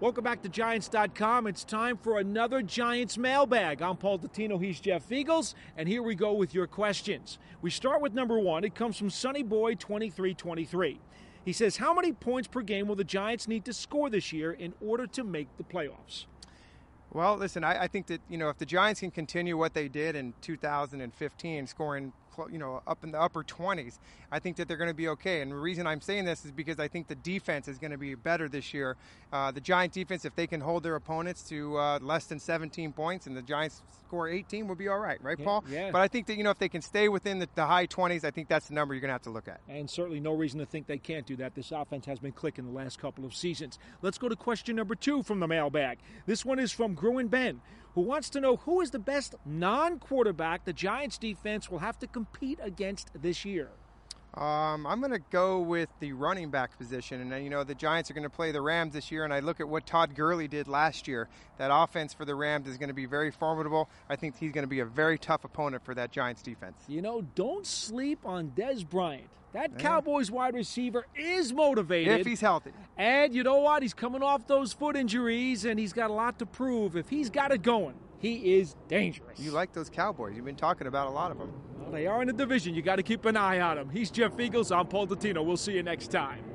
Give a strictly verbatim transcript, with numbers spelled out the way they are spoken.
Welcome back to Giants dot com. It's time for another Giants mailbag. I'm Paul Dottino, he's Jeff Eagles, and here we go with your questions. We start with number one. It comes from Sonny Boy twenty-three twenty-three. He says, how many points per game will the Giants need to score this year in order to make the playoffs? Well, listen, I, I think that, you know, if the Giants can continue what they did in two thousand fifteen, scoring, you know, up in the upper twenties, I think that they're going to be okay. And the reason I'm saying this is because I think the defense is going to be better this year. Uh, the Giant defense, if they can hold their opponents to uh, less than seventeen points and the Giants score eighteen, will be all right, right, yeah, Paul? Yeah. But I think that, you know, if they can stay within the, the high twenties, I think that's the number you're going to have to look at. And certainly no reason to think they can't do that. This offense has been clicking the last couple of seasons. Let's go to question number two from the mailbag. This one is from Gruen Ben, who wants to know who is the best non-quarterback the Giants defense will have to compete against this year. Um, I'm going to go with the running back position. And, uh, you know, the Giants are going to play the Rams this year, and I look at what Todd Gurley did last year. That offense for the Rams is going to be very formidable. I think he's going to be a very tough opponent for that Giants defense. You know, don't sleep on Dez Bryant. That yeah. Cowboys wide receiver is motivated. If he's healthy. And you know what? He's coming off those foot injuries, and he's got a lot to prove. If he's got it going, he is dangerous. You like those Cowboys. You've been talking about a lot of them. Well, they are in the division. You got to keep an eye on them. He's Jeff Eagles. I'm Paul Dottino. We'll see you next time.